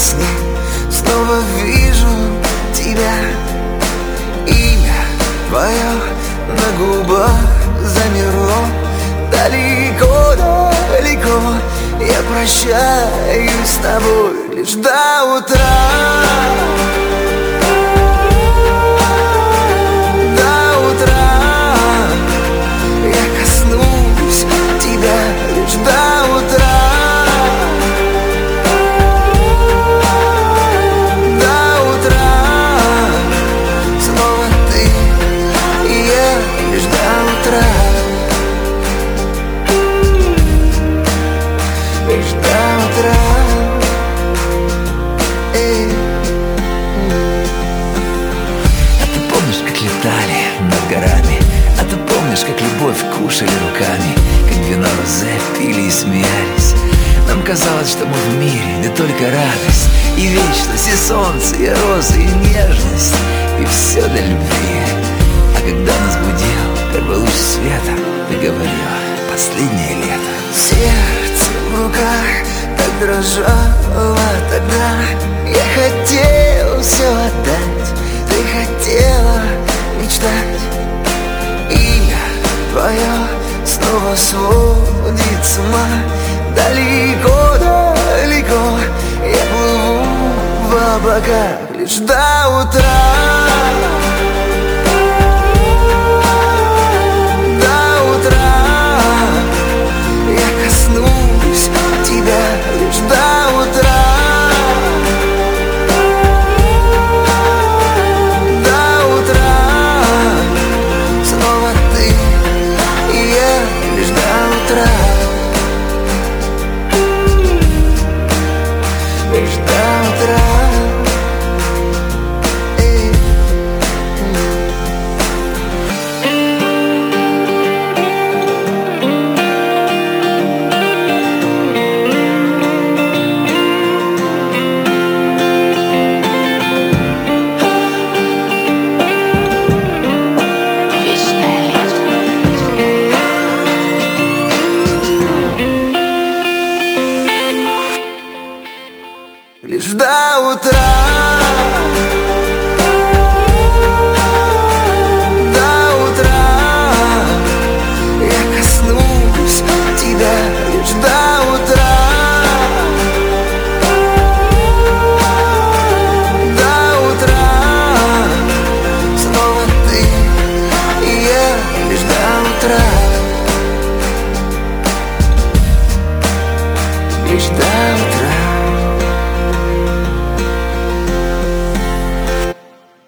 сне снова вижу тебя. Имя твое на губах замерло. Далеко, далеко я прощаюсь с тобой лишь до утра. До утра я коснусь тебя лишь до утра. До утра снова ты и я лишь до утра. Лишь до утра. А ты помнишь, как летали над горами? А ты помнишь, как любовь кушали руками? Как вино розе пили и смеялись? Нам казалось, что мы в мире, не только радость и вечность, и солнце, и розы, и нежность, и все для любви. А когда нас будил первый луч света, ты говорила: последнее лето. Сердце в руках так дрожало тогда. Я хотел все отдать, ты хотела мечтать. Имя твое снова сводит с ума. Далеко, далеко я плыву в облаках лишь до утра. До утра я коснусь тебя лишь до утра. До утра снова ты и я лишь до утра. Лишь до утра. Лишь до утра.